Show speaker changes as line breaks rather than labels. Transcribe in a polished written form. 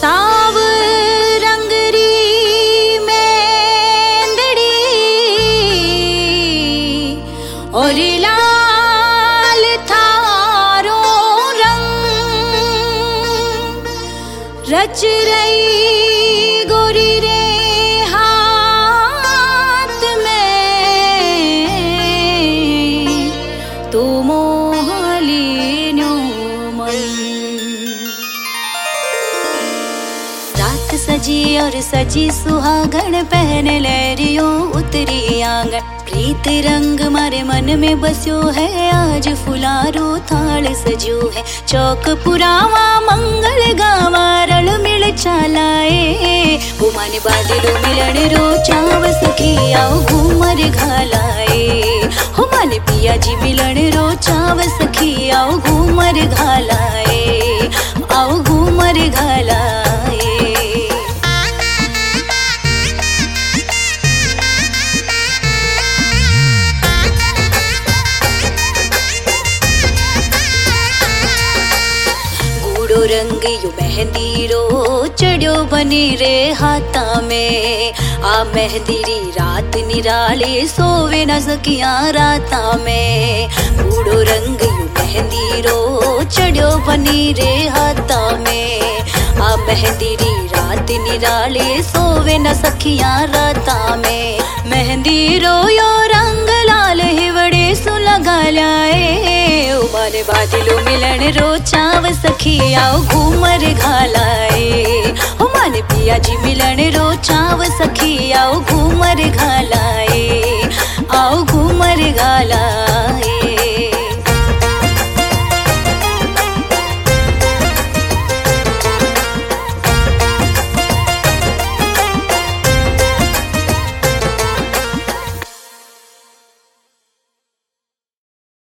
साव रंगरी मेंदड़ी और लाल थारो रंग रच रही गोरी रे हाथ में तू मोहलिन्यो मन। रात सजी और सजी सुहागण पहन लहरियो उतरी आंगन। प्रीत रंग मारे मन में बस्यो है आज फुलारो थाल सजो है। चौक पुरावा मंगल गावा रल मिल चालाए वो माने बादलो मिलन रो चाव सखी आओ घूमर घालाए। हो माने पिया जी मिलन रो चाव सखी आओ घूमर घालाए आओ घूमर घालाए। रंग यू मेहंदी रो चढ़ो बनी रे हाथा में। आ मेहंदी री रात निराले सोवे न सकिया राता में। बूढ़ो रंग यू मेहंदी रो चढ़ो बनी रे हाथा में। आ मेहंदी री रात निराले सोवे न सकिया राता में। मेहंदी रो यो रंग लाल हिवड़े सु लगा लाए माने बादलो मिलन रो चाव सखी आओ घूमर घालाए। हो माने पिया जी मिलन रो चाव सखी आओ घूमर घालाए आओ घूमर घालाए।